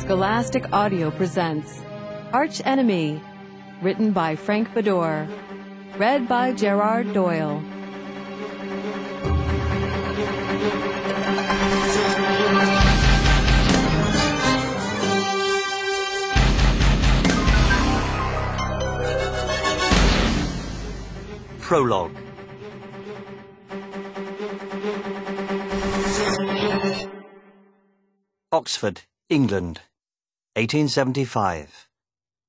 Scholastic Audio presents Arch Enemy, written by Frank Bador, read by Gerard Doyle. Prologue. Oxford, England, 1875.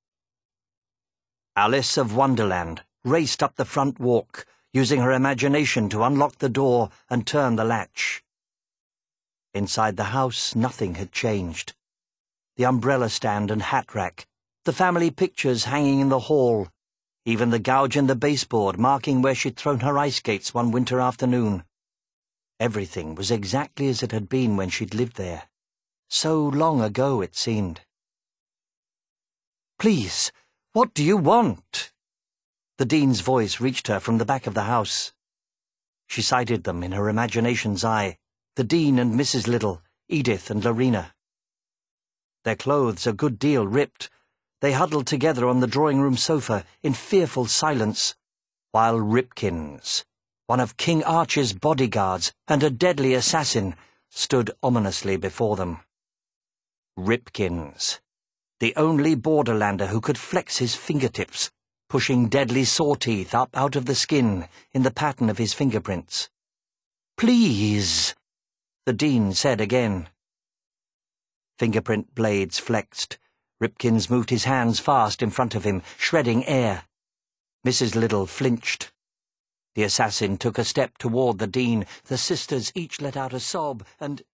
Alice of Wonderland raced up the front walk, using her imagination to unlock the door and turn the latch. Inside the house, nothing had changed. The umbrella stand and hat rack, the family pictures hanging in the hall, even the gouge in the baseboard marking where she'd thrown her ice skates one winter afternoon. Everything was exactly as it had been when she'd lived there. So long ago, it seemed. "Please, what do you want?" The Dean's voice reached her from the back of the house. She sighted them in her imagination's eye, the Dean and Mrs. Liddell, Edith and Lorena. Their clothes a good deal ripped, they huddled together on the drawing-room sofa in fearful silence, while Ripkins, one of King Archie's bodyguards and a deadly assassin, stood ominously before them. Ripkins, the only borderlander who could flex his fingertips, pushing deadly saw-teeth up out of the skin in the pattern of his fingerprints. "Please," the Dean said again. Fingerprint blades flexed. Ripkins moved his hands fast in front of him, shredding air. Mrs. Liddell flinched. The assassin took a step toward the Dean. The sisters each let out a sob, and